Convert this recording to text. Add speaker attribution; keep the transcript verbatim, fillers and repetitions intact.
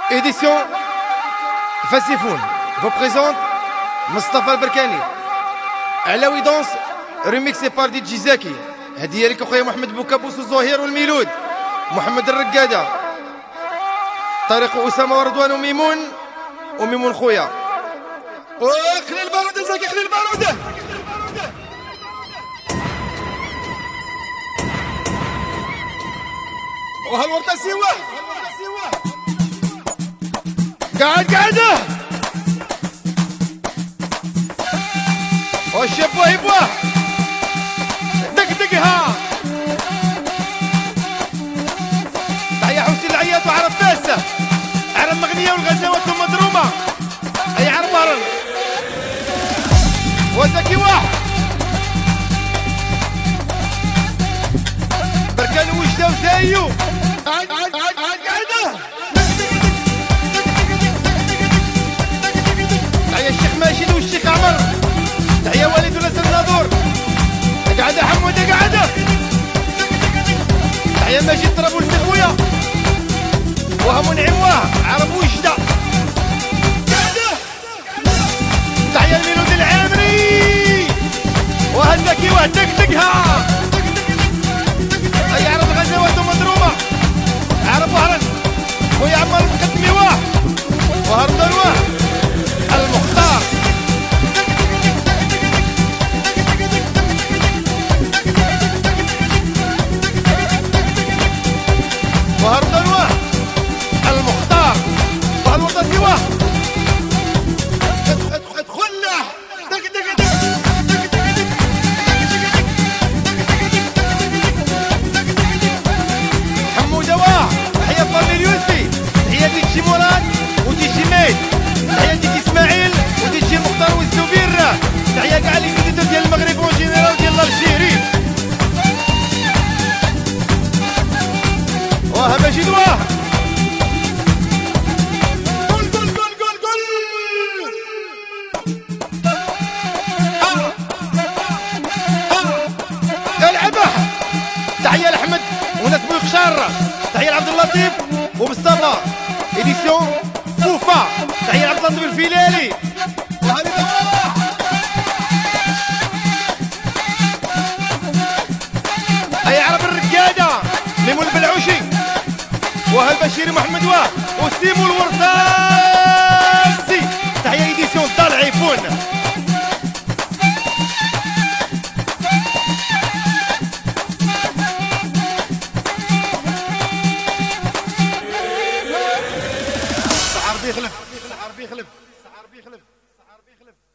Speaker 1: Édition Fassifoun vous présente Mustafa البركاني. علاوي دانس ريميكسي بار دي جي زاكي. هدية لك اخويا محمد بوكابوس والزهير والميلود، محمد الرقادة، طارق وأسامة ورضوان وميمون وميمون خويا.
Speaker 2: خلي البارودة زاكي، خلي البارودة. وهالورطة سوا
Speaker 1: قاعد قاعدة وش يبوه يبوه دق دقها. تحية حسين العياط وعرب فاسة، عرب مغنية والغزوات مضرومة، أي عرب هرن وزكي واحد بركان وجدة وزايو.
Speaker 2: قاعد قاعد قاعد قاعدة.
Speaker 1: تحية الشيخ ماجد والشيخ عمر، تحية والد وناس الناظور، قاعدة حمودة قاعدة، تحية ماجد طرابلس خويا وهم نعموه عرب وجدة قاعدة، تحية الميلود العامري وهزكي وهدك دقها. أي عرب غزوات مضرومة، عرب وهرن خويا عمر المقدمي واه وهرن واه المختار. وهرن واه المختار وهالوطن سواه.
Speaker 2: ادخلنا دق دق دق.
Speaker 1: حمودة واه، تحية طلي اليوسفي، تحية ديجي مراد وديجي ميت، تحية ديجي اسماعيل وديجي مختار والزبير، تحية كاع لي فيديو ديال المغرب وجينيرال ديال الجيري. واه ماجد واه
Speaker 2: قول قول قول قول قول.
Speaker 1: العبه. تحية لأحمد وناس بويخشار، تحية لعبد اللطيف ومصطفى. إديسيون فوفا، تحية لعبد اللطيف الفيلالي. أي عرب الرقادة ميمون البلعوشي وهالبشير محمد واه وسيمو الورطاسي. تحية إديسيون دار عيفون. عربي خلف عربي خلف عربي خلف عربي خلف